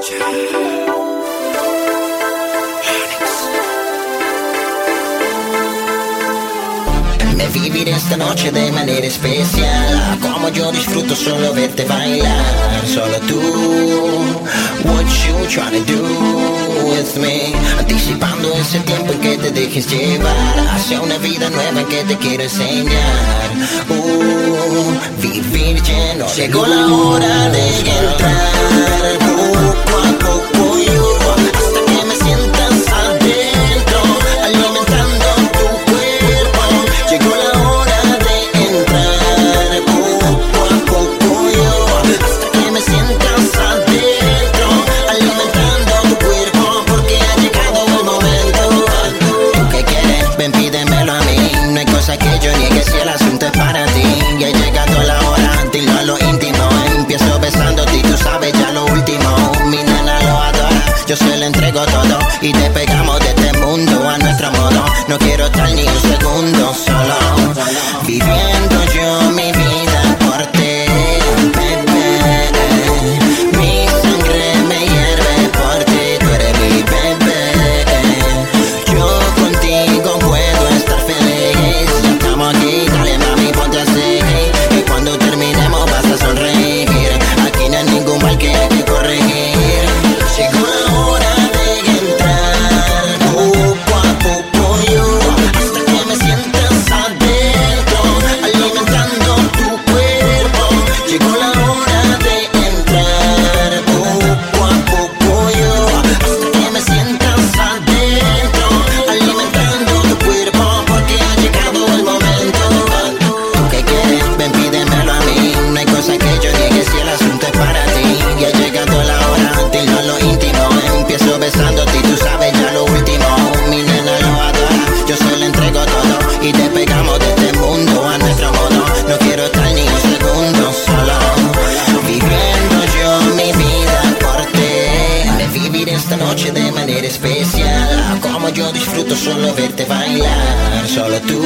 Me vivir esta noche de manera especial, como yo disfruto solo verte bailar. Solo tú, what you tryna do with me, anticipando ese tiempo en que te dejes llevar hacia una vida nueva en que te quiero enseñar. Vivir lleno. Llegó la hora de entrar poco a poco yo, hasta que me sientas adentro, alimentando tu cuerpo. Llegó la hora de entrar poco a poco yo, hasta que me sientas adentro, alimentando tu cuerpo, porque ha llegado el momento. ¿Tú qué quieres? Ven, pídemelo a mí. No hay cosa que yo niegue si el asunto es para ti. Ya ha llegado la hora, dilo a lo íntimo. Empiezo besándote y tú sabes ya lo último. Mi nena lo adora, yo se lo entrego todo y te pegamos de este mundo a nuestro modo. No quiero estar ni un segundo solo, viviendo yo mi vida por ti, bebé. Mi sangre me hierve por ti, tú eres mi bebé. Yo contigo puedo estar feliz. Ya estamos aquí, dale mami, ponte así, y cuando terminemos vas a sonreír. Aquí no hay ningún mal que hay que corregir. Llegó la hora de entrar poco a poco yo, hasta que me sientas adentro, alimentando tu cuerpo. Llegó la hora de entrar poco a poco yo, hasta que me sientas adentro, alimentando tu cuerpo, porque ha llegado el momento. ¿Tú qué quieres? Ven, pídemelo a mí. No hay cosa que yo niegue si el asunto es para ti. Ya ha llegado la hora, dilo a lo íntimo. Empiezo besándote y tú sabes ya lo último. Mi nena lo adora, yo se lo entrego todo y te pegamos de este mundo a nuestro modo. No quiero estar ni un segundo solo, viviendo yo mi vida por ti. De vivir esta noche de manera especial, como yo disfruto solo verte bailar. Solo tú,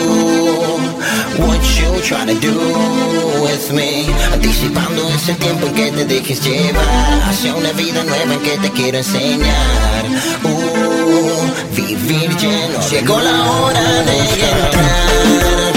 what you tryna do with me, anticipando ese tiempo en que te dejes llevar hacia una vida nueva en que te quiero enseñar. Vivir lleno. Llegó la hora de entrar